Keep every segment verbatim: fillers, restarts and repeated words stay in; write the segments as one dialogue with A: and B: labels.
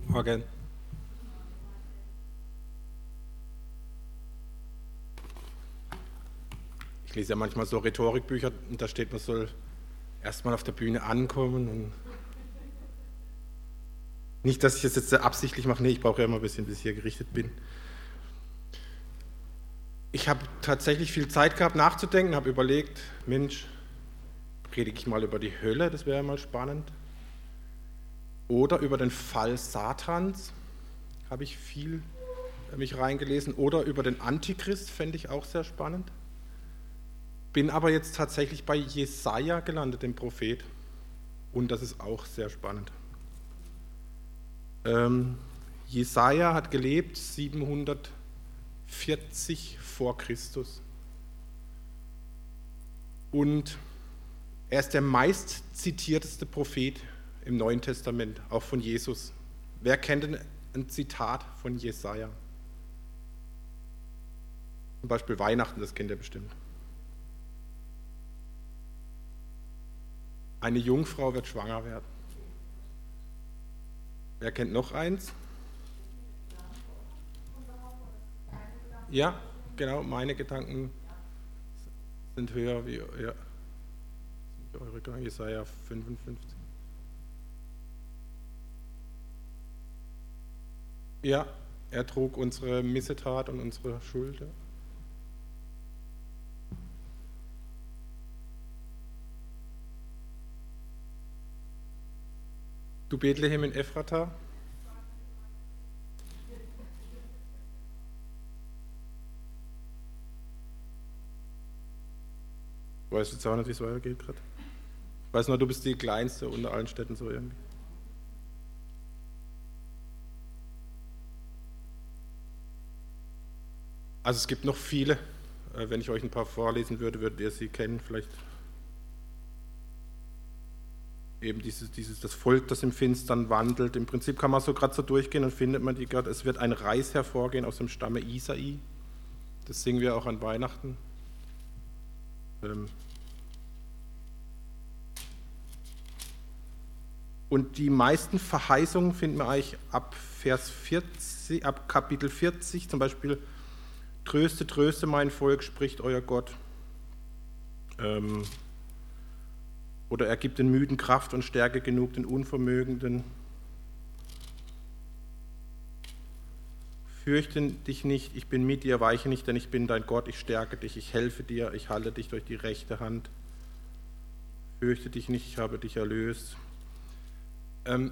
A: Morgen. Ich lese ja manchmal so Rhetorikbücher und da steht, man soll erstmal auf der Bühne ankommen. Und nicht, dass ich das jetzt absichtlich mache, nee, ich brauche ja immer ein bisschen, bis ich hier gerichtet bin. Ich habe tatsächlich viel Zeit gehabt nachzudenken, habe überlegt, Mensch, predige ich mal über die Hölle, das wäre ja mal spannend. Oder über den Fall Satans, habe ich viel mich reingelesen. Oder über den Antichrist, fände ich auch sehr spannend. Bin aber jetzt tatsächlich bei Jesaja gelandet, dem Prophet. Und das ist auch sehr spannend. Ähm, Jesaja hat gelebt siebenhundertvierzig vor Christus. Und er ist der meist zitierteste Prophet im Neuen Testament, auch von Jesus. Wer kennt denn ein Zitat von Jesaja? Zum Beispiel Weihnachten, das kennt ihr bestimmt. Eine Jungfrau wird schwanger werden. Wer kennt noch eins? Ja, genau, meine Gedanken sind höher wie ja, eure Gedanken. Jesaja fünfundfünfzig. Ja, er trug unsere Missetat und unsere Schuld. Du Bethlehem in Ephrata? Ich weiß jetzt auch nicht, wie es weitergeht gerade. Ich weiß nur, du bist die kleinste unter allen Städten so irgendwie. Also es gibt noch viele. Wenn ich euch ein paar vorlesen würde, würdet ihr sie kennen. Vielleicht eben dieses, dieses das Volk, das im Finstern wandelt. Im Prinzip kann man so gerade so durchgehen und findet man die gerade. Es wird ein Reis hervorgehen aus dem Stamme Isai. Das singen wir auch an Weihnachten. Ähm Und die meisten Verheißungen finden wir eigentlich ab Vers vierzig, ab Kapitel vierzig, zum Beispiel: Tröste, tröste mein Volk, spricht euer Gott. Ähm, oder er gibt den Müden Kraft und Stärke genug den Unvermögenden. Fürchte dich nicht, ich bin mit dir, weiche nicht, denn ich bin dein Gott, ich stärke dich, ich helfe dir, ich halte dich durch die rechte Hand. Fürchte dich nicht, ich habe dich erlöst. Ähm,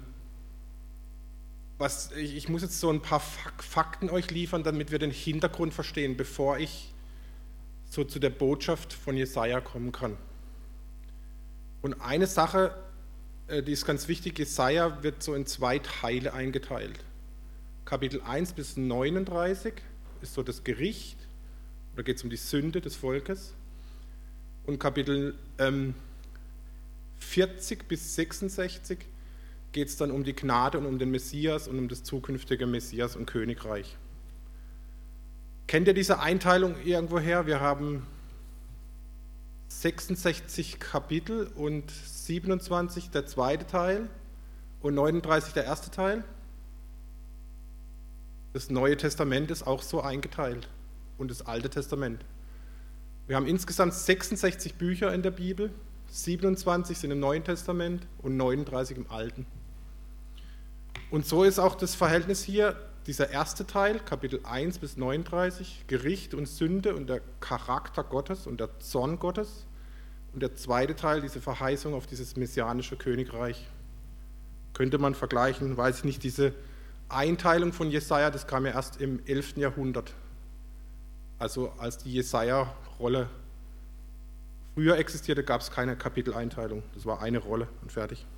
A: Was, ich, ich muss jetzt so ein paar Fakten euch liefern, damit wir den Hintergrund verstehen, bevor ich so zu der Botschaft von Jesaja kommen kann. Und eine Sache, die ist ganz wichtig: Jesaja wird so in zwei Teile eingeteilt. Kapitel eins bis neununddreißig ist so das Gericht, da geht es um die Sünde des Volkes. Und Kapitel ähm, vierzig bis sechsundsechzig geht es dann um die Gnade und um den Messias und um das zukünftige Messias und Königreich. Kennt ihr diese Einteilung irgendwoher? Wir haben sechsundsechzig Kapitel und siebenundzwanzig der zweite Teil und neununddreißig der erste Teil. Das Neue Testament ist auch so eingeteilt und das Alte Testament. Wir haben insgesamt sechsundsechzig Bücher in der Bibel, siebenundzwanzig sind im Neuen Testament und neununddreißig im Alten. Und so ist auch das Verhältnis hier, dieser erste Teil, Kapitel eins bis neununddreißig, Gericht und Sünde und der Charakter Gottes und der Zorn Gottes. Und der zweite Teil, diese Verheißung auf dieses messianische Königreich. Könnte man vergleichen, weiß ich nicht, diese Einteilung von Jesaja, das kam ja erst im elften Jahrhundert. Also als die Jesaja-Rolle früher existierte, gab es keine Kapiteleinteilung. Das war eine Rolle und fertig.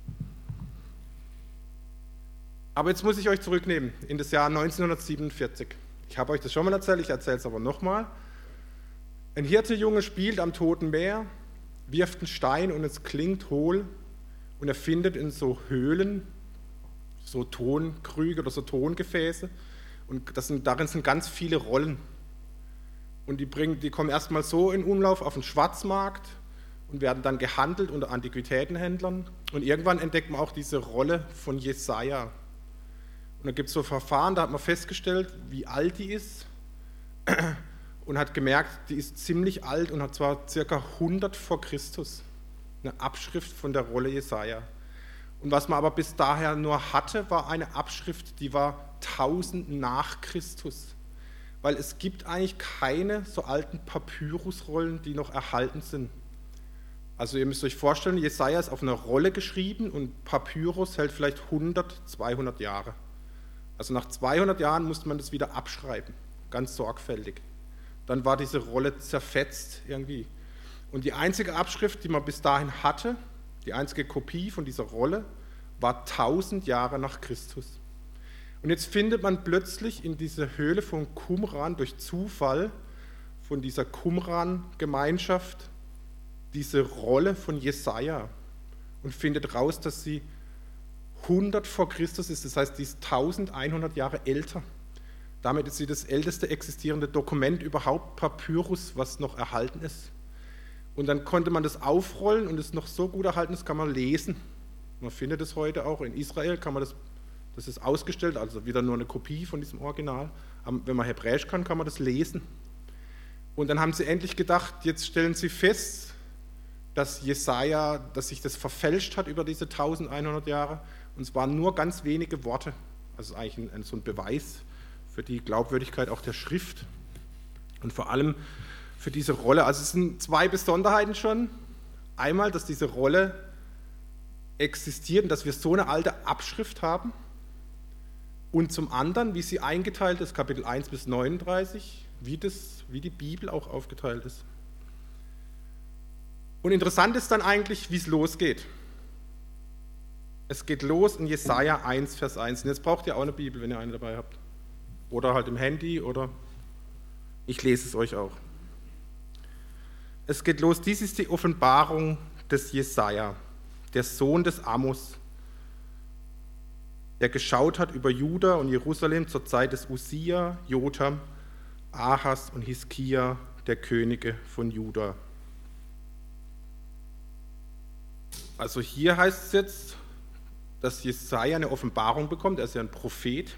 A: Aber jetzt muss ich euch zurücknehmen in das Jahr neunzehnhundertsiebenundvierzig. Ich habe euch das schon mal erzählt, ich erzähle es aber nochmal. Ein Hirtejunge spielt am Toten Meer, wirft einen Stein und es klingt hohl und er findet in so Höhlen so Tonkrüge oder so Tongefäße und das sind, darin sind ganz viele Rollen. Und die, bringen, die kommen erstmal so in Umlauf auf den Schwarzmarkt und werden dann gehandelt unter Antiquitätenhändlern. Und irgendwann entdeckt man auch diese Rolle von Jesaja. Und da gibt es so Verfahren, da hat man festgestellt, wie alt die ist und hat gemerkt, die ist ziemlich alt und hat zwar circa hundert vor Christus, eine Abschrift von der Rolle Jesaja. Und was man aber bis daher nur hatte, war eine Abschrift, die war tausend nach Christus. Weil es gibt eigentlich keine so alten Papyrusrollen, die noch erhalten sind. Also ihr müsst euch vorstellen, Jesaja ist auf einer Rolle geschrieben und Papyrus hält vielleicht hundert, zweihundert Jahre. Also nach zweihundert Jahren musste man das wieder abschreiben, ganz sorgfältig. Dann war diese Rolle zerfetzt irgendwie. Und die einzige Abschrift, die man bis dahin hatte, die einzige Kopie von dieser Rolle, war tausend Jahre nach Christus. Und jetzt findet man plötzlich in dieser Höhle von Qumran durch Zufall von dieser Qumran-Gemeinschaft diese Rolle von Jesaja und findet raus, dass sie hundert vor Christus ist, das heißt, sie ist eintausendeinhundert Jahre älter. Damit ist sie das älteste existierende Dokument überhaupt, Papyrus, was noch erhalten ist. Und dann konnte man das aufrollen und es noch so gut erhalten ist, kann man lesen. Man findet es heute auch in Israel, kann man das, das ist ausgestellt, also wieder nur eine Kopie von diesem Original. Aber wenn man Hebräisch kann, kann man das lesen. Und dann haben sie endlich gedacht, jetzt stellen sie fest, dass Jesaja, dass sich das verfälscht hat über diese eintausendeinhundert Jahre. Und es waren nur ganz wenige Worte. Also eigentlich ein, ein, so ein Beweis für die Glaubwürdigkeit auch der Schrift. Und vor allem für diese Rolle. Also es sind zwei Besonderheiten schon. Einmal, dass diese Rolle existiert und dass wir so eine alte Abschrift haben. Und zum anderen, wie sie eingeteilt ist, Kapitel eins bis neununddreißig, wie, das, wie die Bibel auch aufgeteilt ist. Und interessant ist dann eigentlich, wie es losgeht. Es geht los in Jesaja eins, Vers eins. Und jetzt braucht ihr auch eine Bibel, wenn ihr eine dabei habt. Oder halt im Handy, oder ich lese es euch auch. Es geht los, dies ist die Offenbarung des Jesaja, der Sohn des Amos, der geschaut hat über Juda und Jerusalem zur Zeit des Usia, Jotham, Ahas und Hiskia, der Könige von Juda. Also hier heißt es jetzt, dass Jesaja eine Offenbarung bekommt, er ist ja ein Prophet.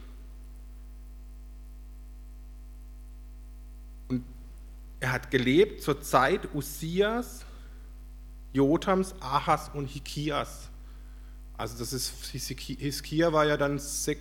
A: Und er hat gelebt zur Zeit Usias, Jothams, Ahas und Hiskias. Also das ist, Hiskia war ja dann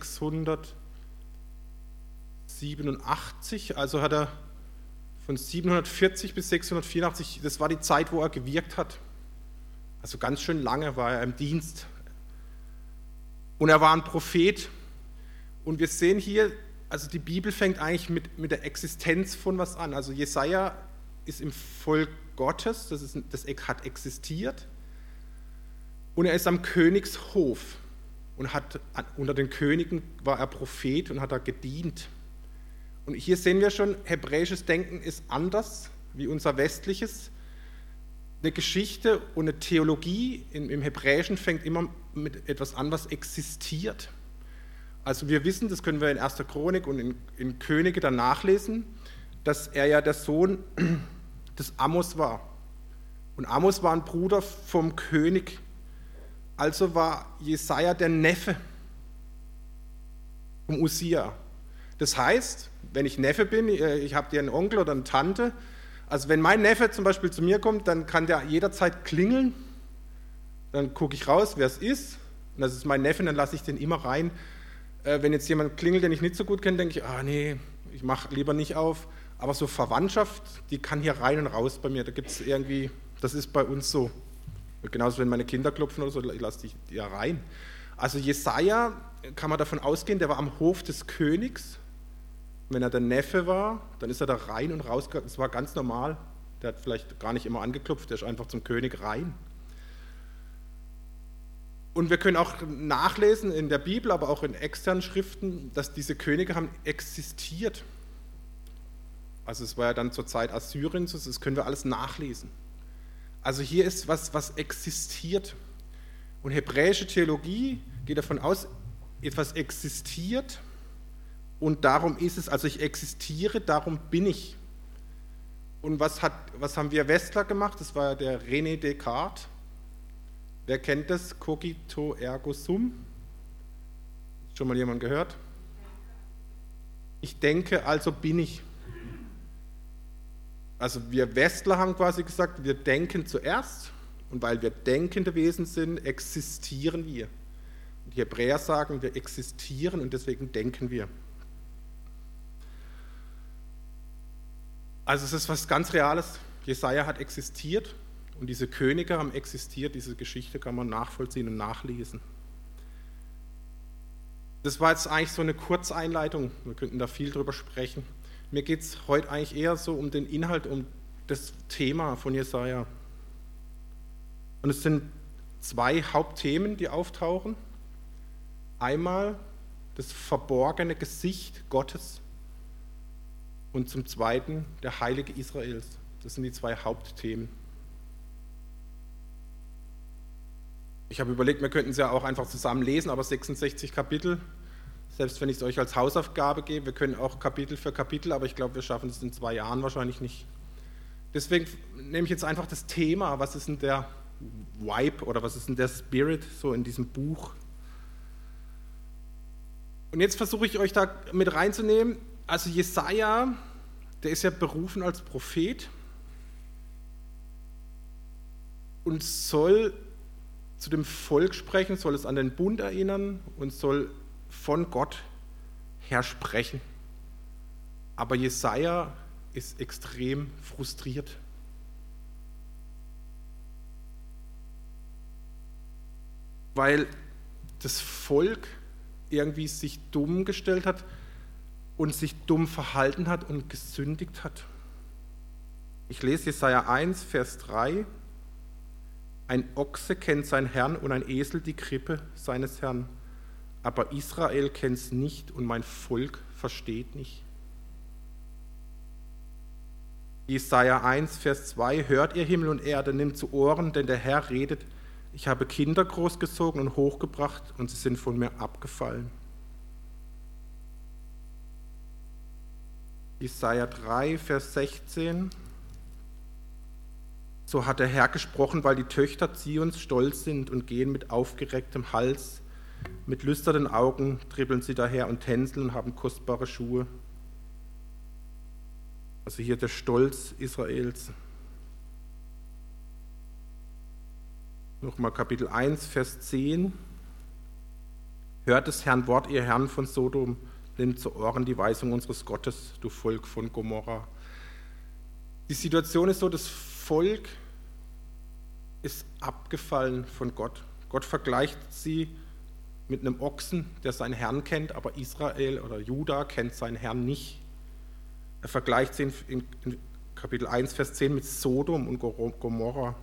A: sechshundertsiebenundachtzig, also hat er von siebenhundertvierzig bis sechshundertvierundachtzig, das war die Zeit, wo er gewirkt hat. Also ganz schön lange war er im Dienst. Und er war ein Prophet. Und wir sehen hier, also die Bibel fängt eigentlich mit, mit der Existenz von was an. Also Jesaja ist im Volk Gottes, das, ist, das hat existiert. Und er ist am Königshof. Und hat, unter den Königen war er Prophet und hat da gedient. Und hier sehen wir schon, hebräisches Denken ist anders wie unser westliches. Eine Geschichte und eine Theologie im, im Hebräischen fängt immer mit etwas an, was existiert. Also wir wissen, das können wir in erster Chronik und in, in Könige dann nachlesen, dass er ja der Sohn des Amos war. Und Amos war ein Bruder vom König. Also war Jesaja der Neffe vom Usia. Das heißt, wenn ich Neffe bin, ich habe dir einen Onkel oder eine Tante, also wenn mein Neffe zum Beispiel zu mir kommt, dann kann der jederzeit klingeln, dann gucke ich raus, wer es ist, und das ist mein Neffe, dann lasse ich den immer rein. Äh, wenn jetzt jemand klingelt, den ich nicht so gut kenne, denke ich, ah nee, ich mache lieber nicht auf. Aber so Verwandtschaft, die kann hier rein und raus bei mir, da gibt es irgendwie, das ist bei uns so. Genauso, wenn meine Kinder klopfen oder so, ich lasse die, die ja rein. Also Jesaja, kann man davon ausgehen, der war am Hof des Königs. Wenn er der Neffe war, dann ist er da rein und rausgegangen. Das war ganz normal. Der hat vielleicht gar nicht immer angeklopft, der ist einfach zum König rein. Und wir können auch nachlesen in der Bibel, aber auch in externen Schriften, dass diese Könige haben existiert. Also es war ja dann zur Zeit Assyriens, das können wir alles nachlesen. Also hier ist was, was existiert. Und hebräische Theologie geht davon aus, etwas existiert. Und darum ist es, also ich existiere, darum bin ich. Und was, hat, was haben wir Westler gemacht? Das war der René Descartes. Wer kennt das? Cogito ergo sum. Schon mal jemand gehört? Ich denke, also bin ich. Also wir Westler haben quasi gesagt, wir denken zuerst und weil wir denkende Wesen sind, existieren wir. Die Hebräer sagen, wir existieren und deswegen denken wir. Also es ist was ganz Reales. Jesaja hat existiert und diese Könige haben existiert. Diese Geschichte kann man nachvollziehen und nachlesen. Das war jetzt eigentlich so eine Kurzeinleitung. Wir könnten da viel drüber sprechen. Mir geht es heute eigentlich eher so um den Inhalt, um das Thema von Jesaja. Und es sind zwei Hauptthemen, die auftauchen. Einmal das verborgene Gesicht Gottes und zum Zweiten der Heilige Israels. Das sind die zwei Hauptthemen. Ich habe überlegt, wir könnten es ja auch einfach zusammen lesen, aber sechsundsechzig Kapitel, selbst wenn ich es euch als Hausaufgabe gebe, wir können auch Kapitel für Kapitel, aber ich glaube, wir schaffen es in zwei Jahren wahrscheinlich nicht. Deswegen nehme ich jetzt einfach das Thema, was ist denn der Vibe oder was ist denn der Spirit so in diesem Buch? Und jetzt versuche ich euch da mit reinzunehmen. Also Jesaja, der ist ja berufen als Prophet und soll zu dem Volk sprechen, soll es an den Bund erinnern und soll von Gott her sprechen. Aber Jesaja ist extrem frustriert. Weil das Volk irgendwie sich dumm gestellt hat und sich dumm verhalten hat und gesündigt hat. Ich lese Jesaja eins, Vers drei. Ein Ochse kennt seinen Herrn und ein Esel die Krippe seines Herrn. Aber Israel kennt es nicht und mein Volk versteht nicht. Jesaja eins, Vers zwei. Hört ihr Himmel und Erde, nimmt zu Ohren, denn der Herr redet. Ich habe Kinder großgezogen und hochgebracht und sie sind von mir abgefallen. Jesaja drei, Vers sechzehn. So hat der Herr gesprochen, weil die Töchter Zions stolz sind und gehen mit aufgerecktem Hals. Mit lüsternen Augen trippeln sie daher und tänzeln und haben kostbare Schuhe. Also hier der Stolz Israels. Nochmal Kapitel eins, Vers zehn. Hört des Herrn Wort, ihr Herren von Sodom, nimmt zu Ohren die Weisung unseres Gottes, du Volk von Gomorra. Die Situation ist so, das Volk ist abgefallen von Gott. Gott vergleicht sie mit einem Ochsen, der seinen Herrn kennt, aber Israel oder Juda kennt seinen Herrn nicht. Er vergleicht sie in, in Kapitel eins, Vers zehn mit Sodom und Gomorra.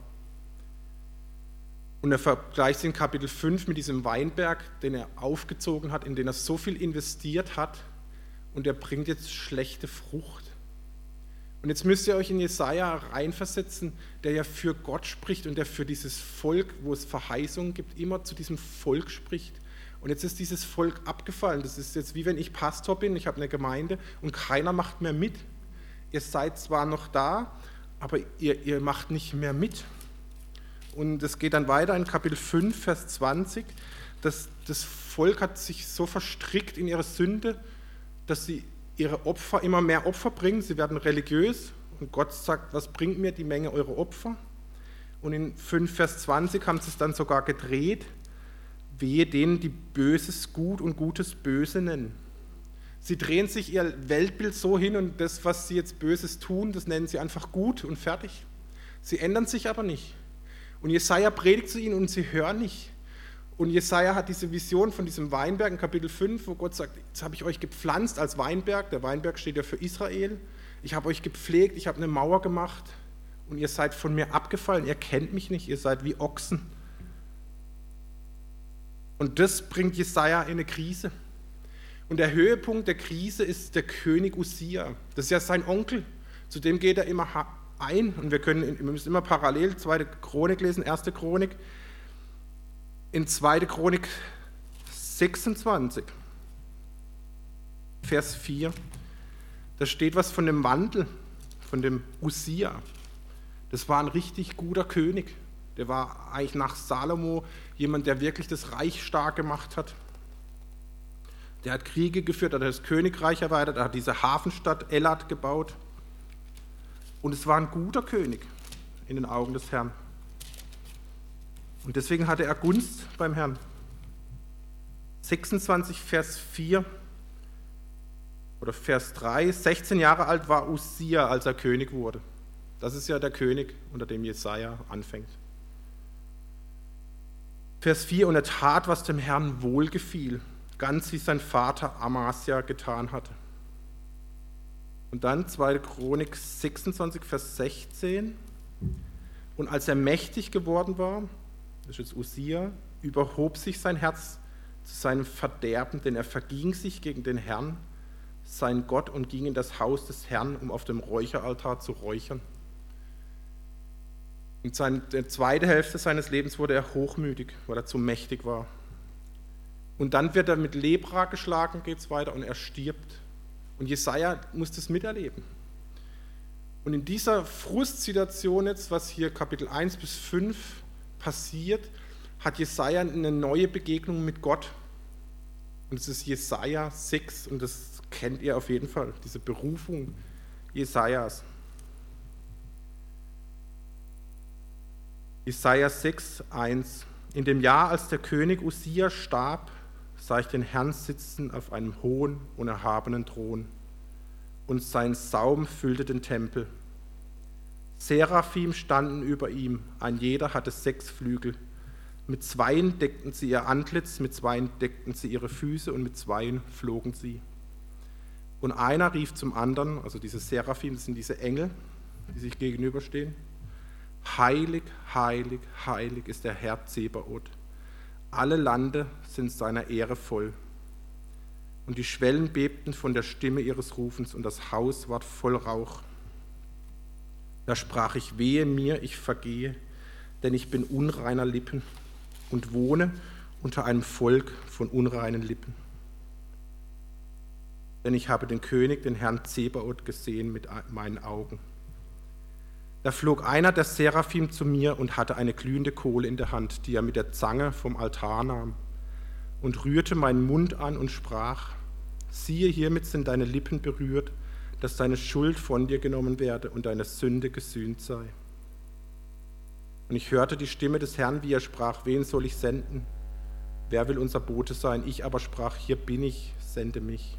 A: Und er vergleicht sie in Kapitel fünf mit diesem Weinberg, den er aufgezogen hat, in den er so viel investiert hat und er bringt jetzt schlechte Frucht. Und jetzt müsst ihr euch in Jesaja reinversetzen, der ja für Gott spricht und der für dieses Volk, wo es Verheißungen gibt, immer zu diesem Volk spricht. Und jetzt ist dieses Volk abgefallen. Das ist jetzt wie wenn ich Pastor bin, ich habe eine Gemeinde und keiner macht mehr mit. Ihr seid zwar noch da, aber ihr, ihr macht nicht mehr mit. Und es geht dann weiter in Kapitel fünf, Vers zwanzig. Das, das Volk hat sich so verstrickt in ihre Sünde, dass sie ihre Opfer, immer mehr Opfer bringen. Sie werden religiös und Gott sagt, was bringt mir die Menge eurer Opfer? Und in fünf, Vers zwanzig haben sie es dann sogar gedreht. Wehe denen, die Böses gut und Gutes böse nennen. Sie drehen sich ihr Weltbild so hin und das, was sie jetzt Böses tun, das nennen sie einfach gut und fertig. Sie ändern sich aber nicht. Und Jesaja predigt zu ihnen und sie hören nicht. Und Jesaja hat diese Vision von diesem Weinberg in Kapitel fünf, wo Gott sagt, jetzt habe ich euch gepflanzt als Weinberg. Der Weinberg steht ja für Israel. Ich habe euch gepflegt, ich habe eine Mauer gemacht und ihr seid von mir abgefallen. Ihr kennt mich nicht, ihr seid wie Ochsen. Und das bringt Jesaja in eine Krise. Und der Höhepunkt der Krise ist der König Usia. Das ist ja sein Onkel. Zu dem geht er immer ein. Und wir, können, wir müssen immer parallel zweite Chronik lesen, erste Chronik. In zweite Chronik sechsundzwanzig, Vers vier, da steht was von dem Wandel, von dem Usia. Das war ein richtig guter König. Der war eigentlich nach Salomo jemand, der wirklich das Reich stark gemacht hat. Der hat Kriege geführt, hat das Königreich erweitert, er hat diese Hafenstadt Elat gebaut. Und es war ein guter König in den Augen des Herrn. Und deswegen hatte er Gunst beim Herrn. sechsundzwanzig, Vers vier oder Vers drei, sechzehn Jahre alt war Usia, als er König wurde. Das ist ja der König, unter dem Jesaja anfängt. Vers vier, und er tat, was dem Herrn wohlgefiel, ganz wie sein Vater Amasia getan hatte. Und dann zweite Chronik sechsundzwanzig, Vers sechzehn. Und als er mächtig geworden war, das ist jetzt Usia, überhob sich sein Herz zu seinem Verderben, denn er verging sich gegen den Herrn, sein Gott, und ging in das Haus des Herrn, um auf dem Räucheraltar zu räuchern. In der zweiten Hälfte seines Lebens wurde er hochmütig, weil er zu mächtig war. Und dann wird er mit Lepra geschlagen, geht es weiter, und er stirbt. Und Jesaja muss das miterleben. Und in dieser Frustsituation jetzt, was hier Kapitel eins bis fünf passiert, hat Jesaja eine neue Begegnung mit Gott. Und es ist Jesaja sechs, und das kennt ihr auf jeden Fall, diese Berufung Jesajas. Jesaja sechs, eins. In dem Jahr, als der König Usia starb, sah ich den Herrn sitzen auf einem hohen und erhabenen Thron, und sein Saum füllte den Tempel. Seraphim standen über ihm, ein jeder hatte sechs Flügel. Mit zweien deckten sie ihr Antlitz, mit zweien deckten sie ihre Füße, und mit zweien flogen sie. Und einer rief zum anderen, also diese Seraphim, das sind diese Engel, die sich gegenüberstehen: Heilig, heilig, heilig ist der Herr Zebaoth. Alle Lande sind seiner Ehre voll. Und die Schwellen bebten von der Stimme ihres Rufens, und das Haus ward voll Rauch. Da sprach ich: Wehe mir, ich vergehe, denn ich bin unreiner Lippen und wohne unter einem Volk von unreinen Lippen. Denn ich habe den König, den Herrn Zebaoth, gesehen mit meinen Augen. Da flog einer der Seraphim zu mir und hatte eine glühende Kohle in der Hand, die er mit der Zange vom Altar nahm, und rührte meinen Mund an und sprach: Siehe, hiermit sind deine Lippen berührt, dass deine Schuld von dir genommen werde und deine Sünde gesühnt sei. Und ich hörte die Stimme des Herrn, wie er sprach: Wen soll ich senden? Wer will unser Bote sein? Ich aber sprach: Hier bin ich, sende mich.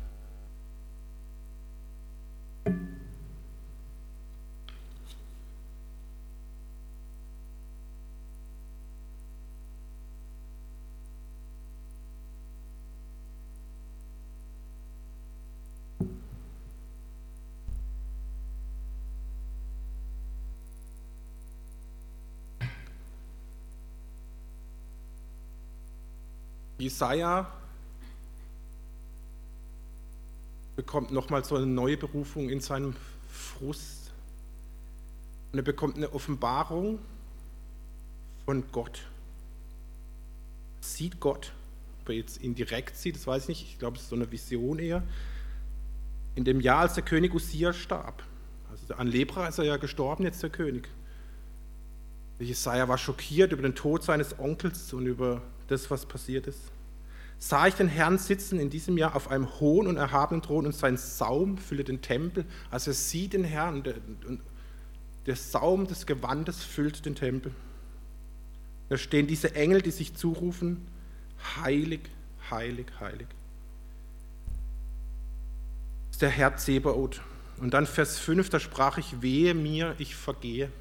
A: Jesaja bekommt nochmal so eine neue Berufung in seinem Frust. Und er bekommt eine Offenbarung von Gott. Sieht Gott, ob er jetzt ihn direkt sieht, das weiß ich nicht, ich glaube, es ist so eine Vision eher. In dem Jahr, als der König Usia starb, also an Lepra ist er ja gestorben, jetzt der König. Jesaja war schockiert über den Tod seines Onkels und über das, was passiert ist. Sah ich den Herrn sitzen in diesem Jahr auf einem hohen und erhabenen Thron, und sein Saum füllte den Tempel. Also er sieht den Herrn, und der, und der Saum des Gewandes füllt den Tempel. Da stehen diese Engel, die sich zurufen: Heilig, heilig, heilig ist der Herr Zebaoth. Und dann Vers fünf, da sprach ich: Wehe mir, ich vergehe.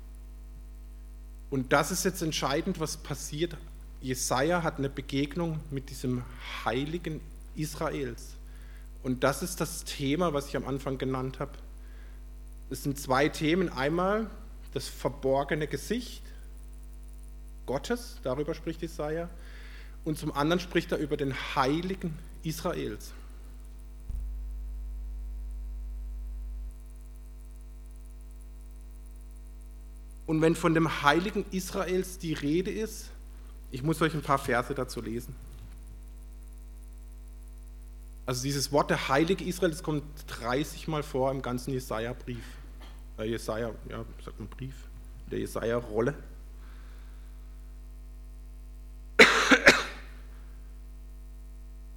A: Und das ist jetzt entscheidend, was passiert. Jesaja hat eine Begegnung mit diesem Heiligen Israels. Und das ist das Thema, was ich am Anfang genannt habe. Es sind zwei Themen. Einmal das verborgene Gesicht Gottes, darüber spricht Jesaja. Und zum anderen spricht er über den Heiligen Israels. Und wenn von dem Heiligen Israels die Rede ist, ich muss euch ein paar Verse dazu lesen. Also dieses Wort der Heilige Israel, das kommt dreißig Mal vor im ganzen Jesaja-Brief. Äh, Jesaja, ja, sagt man Brief, der Jesaja-Rolle.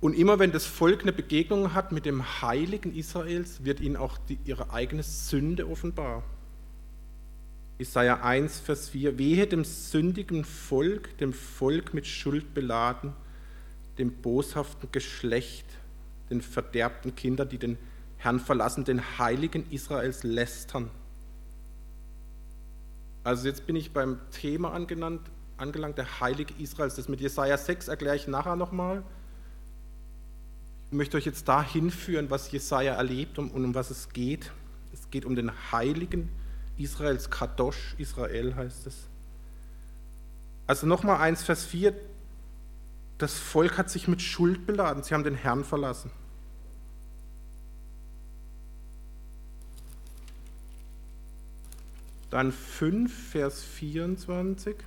A: Und immer wenn das Volk eine Begegnung hat mit dem Heiligen Israels, wird ihnen auch die, ihre eigene Sünde offenbar. Jesaja eins, Vers vier: Wehe dem sündigen Volk, dem Volk mit Schuld beladen, dem boshaften Geschlecht, den verderbten Kindern, die den Herrn verlassen, den Heiligen Israels lästern. Also jetzt bin ich beim Thema angelangt, angelangt der Heilige Israels. Das mit Jesaja sechs erkläre ich nachher nochmal. Ich möchte euch jetzt da hinführen, was Jesaja erlebt und um was es geht. Es geht um den Heiligen Israels, Kadosh Israel heißt es. Also nochmal eins, Vers vier: Das Volk hat sich mit Schuld beladen, sie haben den Herrn verlassen. Dann fünf, Vers vierundzwanzig: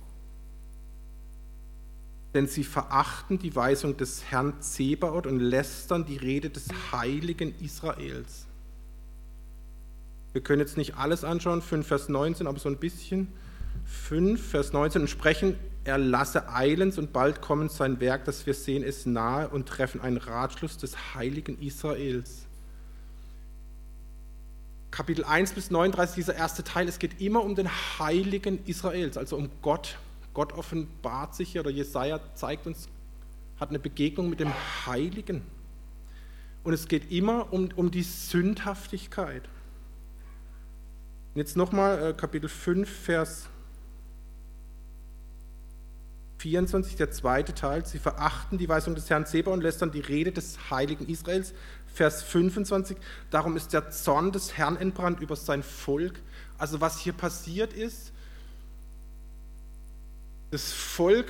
A: Denn sie verachten die Weisung des Herrn Zebaoth und lästern die Rede des Heiligen Israels. Wir können jetzt nicht alles anschauen, fünf, Vers neunzehn, aber so ein bisschen. fünf, Vers neunzehn: Und sprechen, er lasse eilends und bald kommen sein Werk, dass wir sehen es nahe und treffen einen Ratschluss des Heiligen Israels. Kapitel eins bis neununddreißig, dieser erste Teil, es geht immer um den Heiligen Israels, also um Gott. Gott offenbart sich hier, oder Jesaja zeigt uns, hat eine Begegnung mit dem Heiligen. Und es geht immer um, um die Sündhaftigkeit. Und jetzt nochmal äh, Kapitel fünf, Vers vierundzwanzig, der zweite Teil: Sie verachten die Weisung des Herrn Zebaoth und lästern die Rede des Heiligen Israels. Vers fünfundzwanzig: Darum ist der Zorn des Herrn entbrannt über sein Volk. Also was hier passiert ist, das Volk,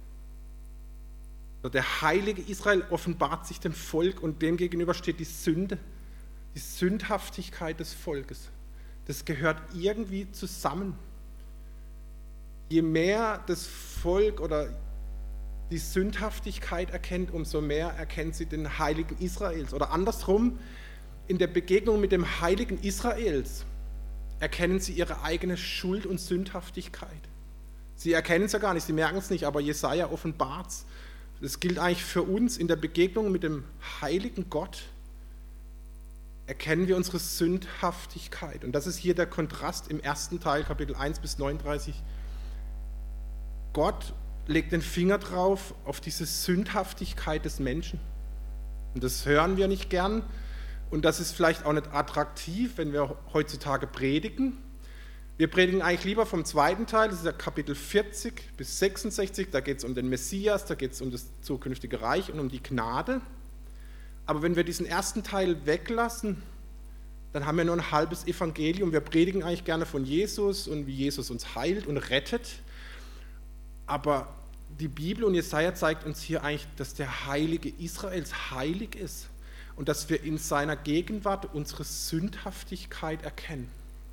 A: der Heilige Israel offenbart sich dem Volk und dem gegenüber steht die Sünde, die Sündhaftigkeit des Volkes. Das gehört irgendwie zusammen. Je mehr das Volk oder die Sündhaftigkeit erkennt, umso mehr erkennt sie den Heiligen Israels. Oder andersrum, in der Begegnung mit dem Heiligen Israels erkennen sie ihre eigene Schuld und Sündhaftigkeit. Sie erkennen es ja gar nicht, sie merken es nicht, aber Jesaja offenbart es. Das gilt eigentlich für uns in der Begegnung mit dem heiligen Gott. Erkennen wir unsere Sündhaftigkeit. Und das ist hier der Kontrast im ersten Teil, Kapitel eins bis neununddreißig. Gott legt den Finger drauf auf diese Sündhaftigkeit des Menschen. Und das hören wir nicht gern. Und das ist vielleicht auch nicht attraktiv, wenn wir heutzutage predigen. Wir predigen eigentlich lieber vom zweiten Teil, das ist ja Kapitel vierzig bis sechsundsechzig, da geht es um den Messias, da geht es um das zukünftige Reich und um die Gnade. Aber wenn wir diesen ersten Teil weglassen, dann haben wir nur ein halbes Evangelium. Wir predigen eigentlich gerne von Jesus und wie Jesus uns heilt und rettet. Aber die Bibel und Jesaja zeigt uns hier eigentlich, dass der Heilige Israels heilig ist und dass wir in seiner Gegenwart unsere Sündhaftigkeit erkennen.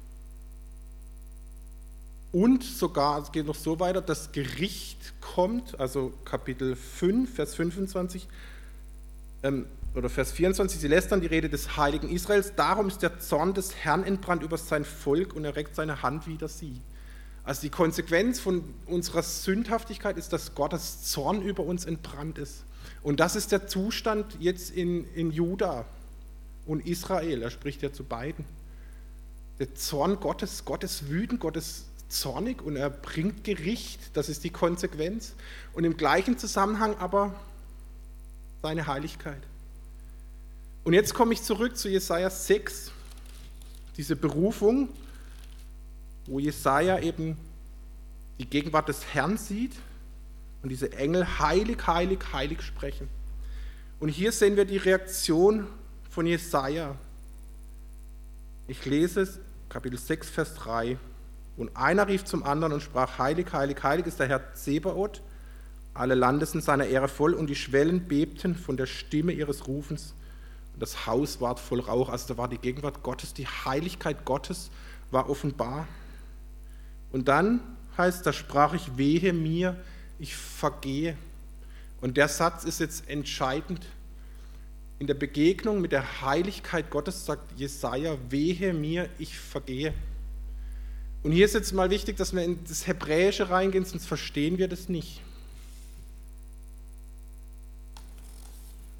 A: Und sogar, es geht noch so weiter, das Gericht kommt, also Kapitel fünf, Vers fünfundzwanzig ähm, oder Vers vierundzwanzig, sie lästern die Rede des Heiligen Israels, darum ist der Zorn des Herrn entbrannt über sein Volk und er reckt seine Hand wider sie. Also die Konsequenz von unserer Sündhaftigkeit ist, dass Gottes Zorn über uns entbrannt ist. Und das ist der Zustand jetzt in, in Juda und Israel, er spricht ja zu beiden. Der Zorn Gottes, Gott ist wütend, Gott ist zornig und er bringt Gericht, das ist die Konsequenz. Und im gleichen Zusammenhang aber seine Heiligkeit. Und jetzt komme ich zurück zu Jesaja sechs, diese Berufung, wo Jesaja eben die Gegenwart des Herrn sieht und diese Engel heilig, heilig, heilig sprechen. Und hier sehen wir die Reaktion von Jesaja. Ich lese es, Kapitel sechs, Vers drei. Und einer rief zum anderen und sprach, heilig, heilig, heilig ist der Herr Zebaoth, alle Lande sind seiner Ehre voll und die Schwellen bebten von der Stimme ihres Rufens und das Haus ward voll Rauch. Also da war die Gegenwart Gottes, die Heiligkeit Gottes war offenbar. Und dann heißt, da sprach ich, wehe mir, ich vergehe. Und der Satz ist jetzt entscheidend. In der Begegnung mit der Heiligkeit Gottes sagt Jesaja, wehe mir, ich vergehe. Und hier ist jetzt mal wichtig, dass wir in das Hebräische reingehen, sonst verstehen wir das nicht.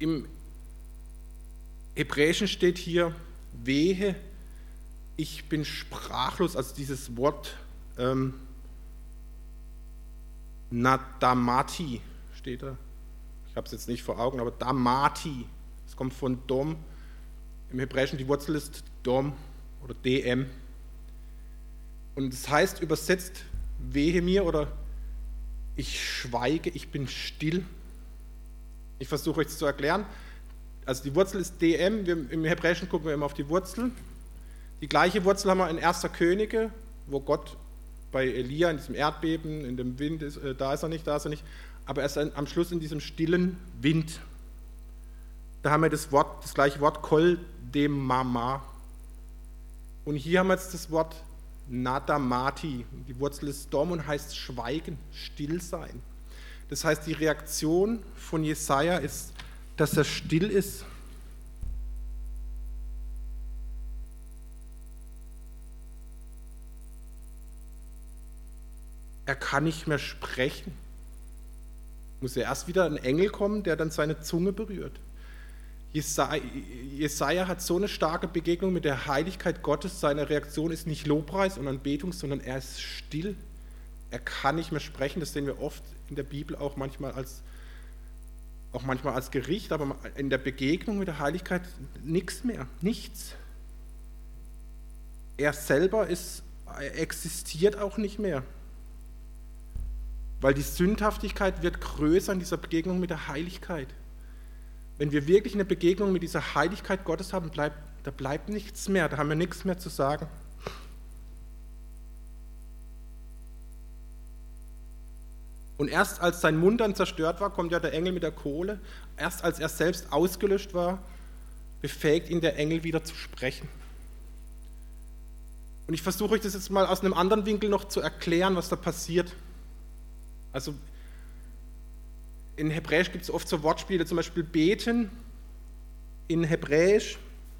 A: im Hebräischen steht hier, wehe, ich bin sprachlos, also dieses Wort ähm, Nadamati steht da. Ich habe es jetzt nicht vor Augen, aber Damati, es kommt von Dom. Im Hebräischen die Wurzel ist Dom oder D M. Und es heißt übersetzt, wehe mir oder ich schweige, ich bin still. Ich versuche euch das zu erklären. Also die Wurzel ist D M, wir, im Hebräischen gucken wir immer auf die Wurzel. Die gleiche Wurzel haben wir in erster Könige, wo Gott bei Elia in diesem Erdbeben, in dem Wind, ist, äh, da ist er nicht, da ist er nicht, aber erst am Schluss in diesem stillen Wind. Da haben wir das Wort, das gleiche Wort, Kol Demama. Und hier haben wir jetzt das Wort Nadamati. Die Wurzel ist Dom und heißt Schweigen, still sein. Das heißt, die Reaktion von Jesaja ist, dass er still ist. Er kann nicht mehr sprechen. Muss ja erst wieder ein Engel kommen, der dann seine Zunge berührt. Jesaja, Jesaja hat so eine starke Begegnung mit der Heiligkeit Gottes. Seine Reaktion ist nicht Lobpreis und Anbetung, sondern er ist still. Er kann nicht mehr sprechen. Das sehen wir oft in der Bibel auch manchmal als, auch manchmal als Gericht, aber in der Begegnung mit der Heiligkeit nichts mehr, nichts. Er selber ist, er existiert auch nicht mehr. Weil die Sündhaftigkeit wird größer in dieser Begegnung mit der Heiligkeit. Wenn wir wirklich eine Begegnung mit dieser Heiligkeit Gottes haben, bleibt, da bleibt nichts mehr, da haben wir nichts mehr zu sagen. Und erst als sein Mund dann zerstört war, kommt ja der Engel mit der Kohle. Erst als er selbst ausgelöscht war, befähigt ihn der Engel wieder zu sprechen. Und ich versuche euch das jetzt mal aus einem anderen Winkel noch zu erklären, was da passiert. Also in Hebräisch gibt es oft so Wortspiele, zum Beispiel beten in Hebräisch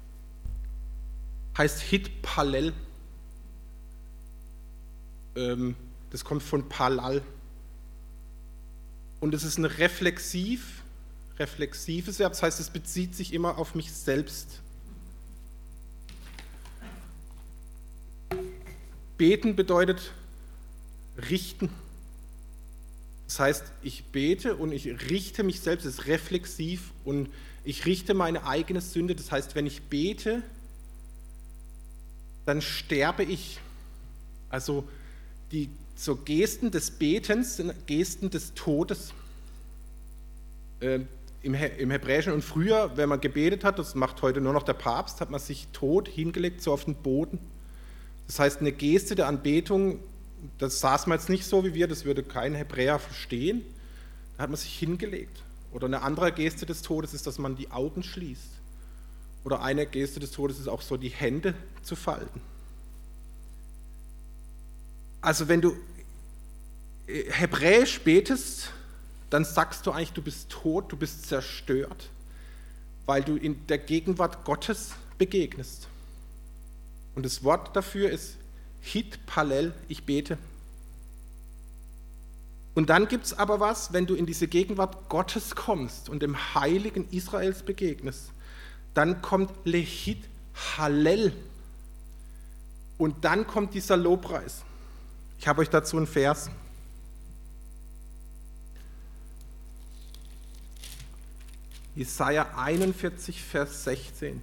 A: heißt Hitpalel. Ähm, das kommt von Palal. Und es ist ein reflexiv, reflexives Verb, das heißt, es bezieht sich immer auf mich selbst. Beten bedeutet richten. Das heißt, ich bete und ich richte mich selbst, das ist reflexiv und ich richte meine eigene Sünde. Das heißt, wenn ich bete, dann sterbe ich. Also die so Gesten des Betens sind Gesten des Todes. Äh, im, He- im Hebräischen und früher, wenn man gebetet hat, das macht heute nur noch der Papst, hat man sich tot hingelegt, so auf den Boden. Das heißt, eine Geste der Anbetung, das saß man jetzt nicht so wie wir, das würde kein Hebräer verstehen. Da hat man sich hingelegt. Oder eine andere Geste des Todes ist, dass man die Augen schließt. Oder eine Geste des Todes ist auch so, die Hände zu falten. Also wenn du Hebräisch betest, dann sagst du eigentlich, du bist tot, du bist zerstört, weil du in der Gegenwart Gottes begegnest. Und das Wort dafür ist Hitpalel, ich bete. Und dann gibt es aber was, wenn du in diese Gegenwart Gottes kommst und dem Heiligen Israels begegnest, dann kommt Lehit Hallel. Und dann kommt dieser Lobpreis. Ich habe euch dazu einen Vers. Jesaja einundvierzig, Vers sechzehn.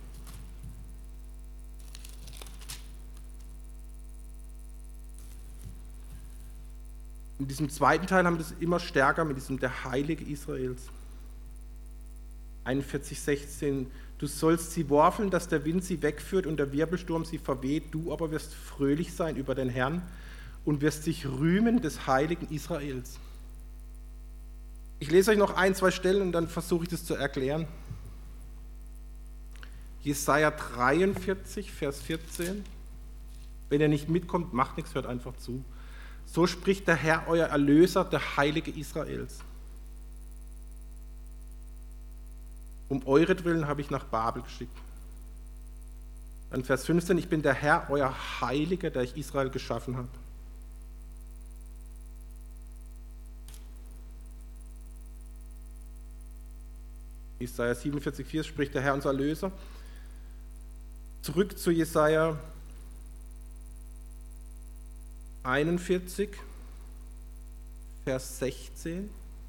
A: In diesem zweiten Teil haben wir das immer stärker mit diesem der Heilige Israels. einundvierzig, sechzehn. Du sollst sie worfeln, dass der Wind sie wegführt und der Wirbelsturm sie verweht. Du aber wirst fröhlich sein über den Herrn und wirst dich rühmen des Heiligen Israels. Ich lese euch noch ein, zwei Stellen und dann versuche ich das zu erklären. Jesaja dreiundvierzig, Vers vierzehn. Wenn ihr nicht mitkommt, macht nichts, hört einfach zu. So spricht der Herr, euer Erlöser, der Heilige Israels. Um euretwillen habe ich nach Babel geschickt. Dann Vers fünfzehn, ich bin der Herr, euer Heiliger, der ich Israel geschaffen habe. Jesaja siebenundvierzig, vier spricht der Herr, unser Erlöser. Zurück zu Jesaja einundvierzig, Vers sechzehn.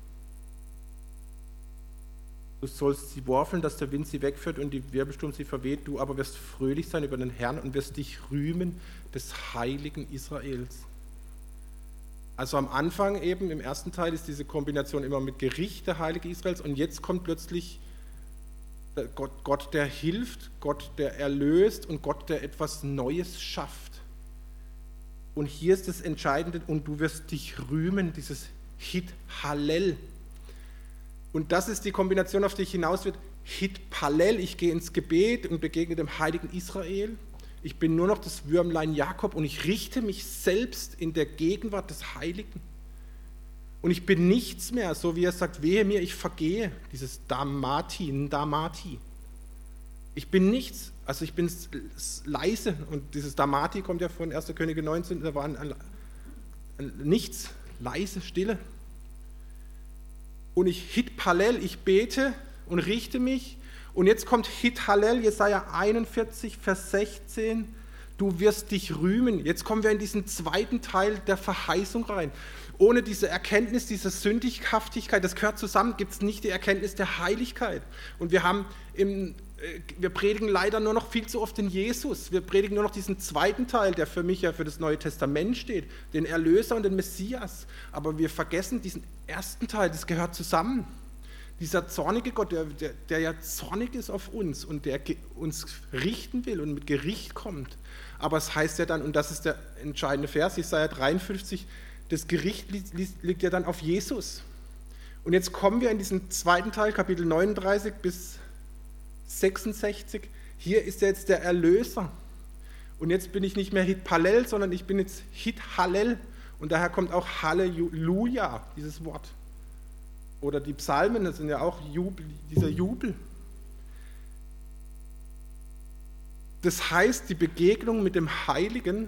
A: Du sollst sie worfeln, dass der Wind sie wegführt und die Wirbelsturm sie verweht. Du aber wirst fröhlich sein über den Herrn und wirst dich rühmen des Heiligen Israels. Also am Anfang eben, im ersten Teil, ist diese Kombination immer mit Gericht der Heilige Israels und jetzt kommt plötzlich Gott, Gott, der hilft, Gott, der erlöst und Gott, der etwas Neues schafft. Und hier ist das Entscheidende, und du wirst dich rühmen, dieses Hit Hallel. Und das ist die Kombination, auf die ich hinaus will. Hit Palel, ich gehe ins Gebet und begegne dem heiligen Israel. Ich bin nur noch das Würmlein Jakob und ich richte mich selbst in der Gegenwart des Heiligen. Und ich bin nichts mehr, so wie er sagt, wehe mir, ich vergehe. Dieses Damati, Ndamati. Ich bin nichts, also ich bin leise. Und dieses Damati kommt ja von erster Könige neunzehn, da war ein, ein, ein Nichts, leise, Stille. Und ich hit Palel, ich bete und richte mich. Und jetzt kommt Hit Hallel, Jesaja einundvierzig, Vers sechzehn. Du wirst dich rühmen. Jetzt kommen wir in diesen zweiten Teil der Verheißung rein. Ohne diese Erkenntnis, diese Sündighaftigkeit, das gehört zusammen, gibt es nicht die Erkenntnis der Heiligkeit. Und wir haben im, wir predigen leider nur noch viel zu oft in Jesus. Wir predigen nur noch diesen zweiten Teil, der für mich ja für das Neue Testament steht, den Erlöser und den Messias. Aber wir vergessen diesen ersten Teil, das gehört zusammen. Dieser zornige Gott, der, der, der ja zornig ist auf uns und der uns richten will und mit Gericht kommt. Aber es heißt ja dann, und das ist der entscheidende Vers, Jesaja dreiundfünfzig, das Gericht liegt, liegt ja dann auf Jesus. Und jetzt kommen wir in diesen zweiten Teil, Kapitel neununddreißig bis sechsundsechzig. Hier ist jetzt der Erlöser. Und jetzt bin ich nicht mehr Hit Palel, sondern ich bin jetzt Hit Hallel. Und daher kommt auch Halleluja, dieses Wort. Oder die Psalmen, das sind ja auch Jubel, dieser Jubel. Das heißt, die Begegnung mit dem Heiligen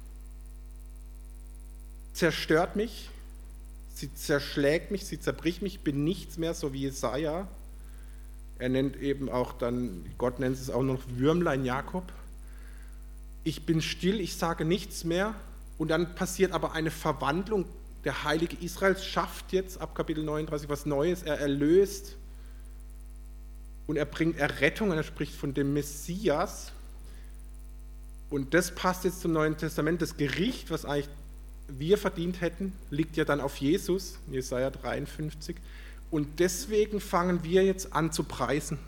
A: zerstört mich, sie zerschlägt mich, sie zerbricht mich, ich bin nichts mehr, so wie Jesaja. Er nennt eben auch dann, Gott nennt es auch noch Würmlein Jakob. Ich bin still, ich sage nichts mehr. Und dann passiert aber eine Verwandlung. Der Heilige Israel schafft jetzt ab Kapitel neununddreißig was Neues. Er erlöst und er bringt Errettung und er spricht von dem Messias. Und das passt jetzt zum Neuen Testament. Das Gericht, was eigentlich wir verdient hätten, liegt ja dann auf Jesus, Jesaja dreiundfünfzig. Und deswegen fangen wir jetzt an zu preisen.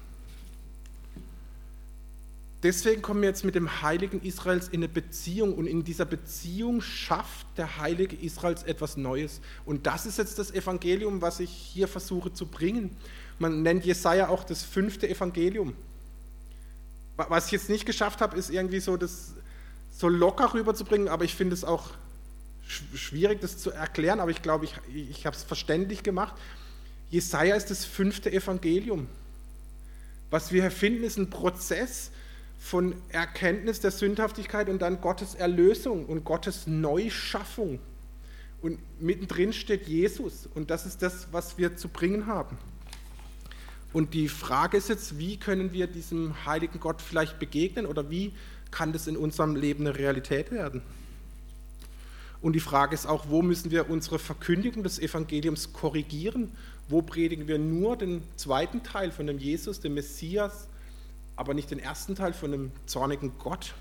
A: Deswegen kommen wir jetzt mit dem Heiligen Israels in eine Beziehung und in dieser Beziehung schafft der Heilige Israels etwas Neues. Und das ist jetzt das Evangelium, was ich hier versuche zu bringen. Man nennt Jesaja auch das fünfte Evangelium. Was ich jetzt nicht geschafft habe, ist irgendwie so, das so locker rüberzubringen, aber ich finde es auch schwierig, das zu erklären, aber ich glaube, ich, ich habe es verständlich gemacht. Jesaja ist das fünfte Evangelium. Was wir hier finden, ist ein Prozess von Erkenntnis der Sündhaftigkeit und dann Gottes Erlösung und Gottes Neuschaffung. Und mittendrin steht Jesus und das ist das, was wir zu bringen haben. Und die Frage ist jetzt, wie können wir diesem heiligen Gott vielleicht begegnen oder wie kann das in unserem Leben eine Realität werden? Und die Frage ist auch, wo müssen wir unsere Verkündigung des Evangeliums korrigieren? Wo predigen wir nur den zweiten Teil von dem Jesus, dem Messias, aber nicht den ersten Teil von dem zornigen Gott?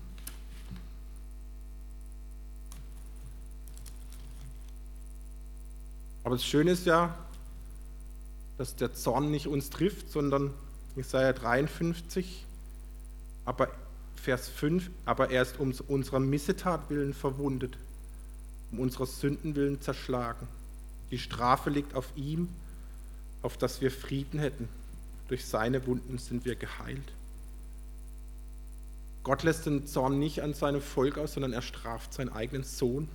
A: Aber das Schöne ist ja, dass der Zorn nicht uns trifft, sondern Jesaja dreiundfünfzig, aber Vers fünf, aber er ist um unserer Missetat willen verwundet, um unserer Sünden willen zerschlagen. Die Strafe liegt auf ihm, auf dass wir Frieden hätten. Durch seine Wunden sind wir geheilt. Gott lässt den Zorn nicht an seinem Volk aus, sondern er straft seinen eigenen Sohn.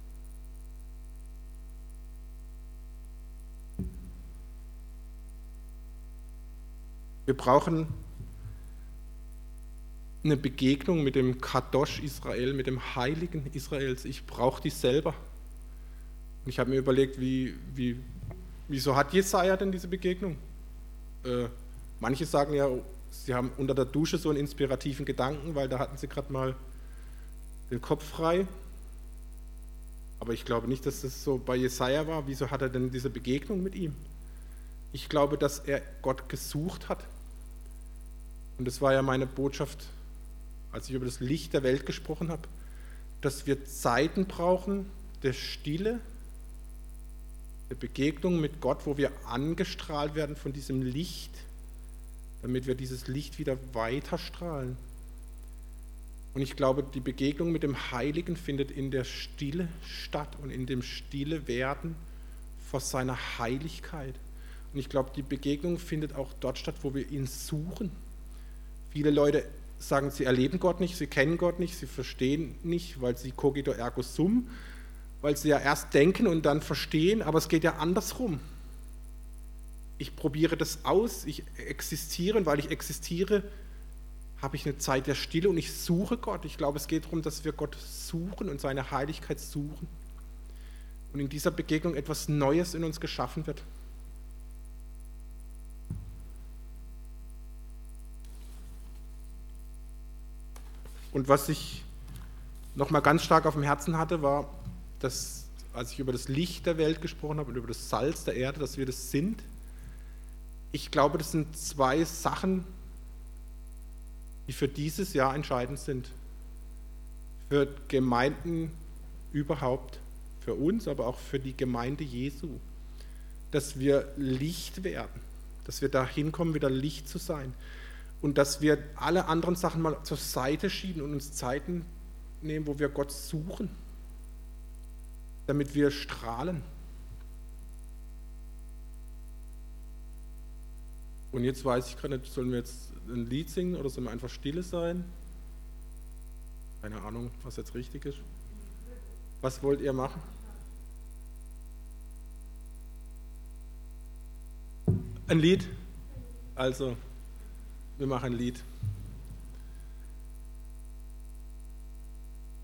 A: Wir brauchen eine Begegnung mit dem Kadosh Israel, mit dem Heiligen Israels. Ich brauche die selber. Und ich habe mir überlegt, wie, wie, wieso hat Jesaja denn diese Begegnung? Äh, Manche sagen ja, sie haben unter der Dusche so einen inspirativen Gedanken, weil da hatten sie gerade mal den Kopf frei. Aber ich glaube nicht, dass das so bei Jesaja war. Wieso hat er denn diese Begegnung mit ihm? Ich glaube, dass er Gott gesucht hat. Und das war ja meine Botschaft, als ich über das Licht der Welt gesprochen habe, dass wir Zeiten brauchen der Stille, der Begegnung mit Gott, wo wir angestrahlt werden von diesem Licht, damit wir dieses Licht wieder weiter strahlen. Und ich glaube, die Begegnung mit dem Heiligen findet in der Stille statt und in dem Stille werden vor seiner Heiligkeit. Und ich glaube, die Begegnung findet auch dort statt, wo wir ihn suchen. Viele Leute sagen, sie erleben Gott nicht, sie kennen Gott nicht, sie verstehen nicht, weil sie cogito ergo sum, weil sie ja erst denken und dann verstehen, aber es geht ja andersrum. Ich probiere das aus, ich existiere und weil ich existiere, habe ich eine Zeit der Stille und ich suche Gott. Ich glaube, es geht darum, dass wir Gott suchen und seine Heiligkeit suchen und in dieser Begegnung etwas Neues in uns geschaffen wird. Und was ich nochmal ganz stark auf dem Herzen hatte, war, dass, als ich über das Licht der Welt gesprochen habe und über das Salz der Erde, dass wir das sind. Ich glaube, das sind zwei Sachen, die für dieses Jahr entscheidend sind. Für Gemeinden überhaupt, für uns, aber auch für die Gemeinde Jesu. Dass wir Licht werden, dass wir dahin kommen, wieder Licht zu sein. Und dass wir alle anderen Sachen mal zur Seite schieben und uns Zeiten nehmen, wo wir Gott suchen, damit wir strahlen. Und jetzt weiß ich gerade nicht, sollen wir jetzt ein Lied singen oder sollen wir einfach stille sein? Keine Ahnung, was jetzt richtig ist. Was wollt ihr machen? Ein Lied? Also, wir machen ein Lied.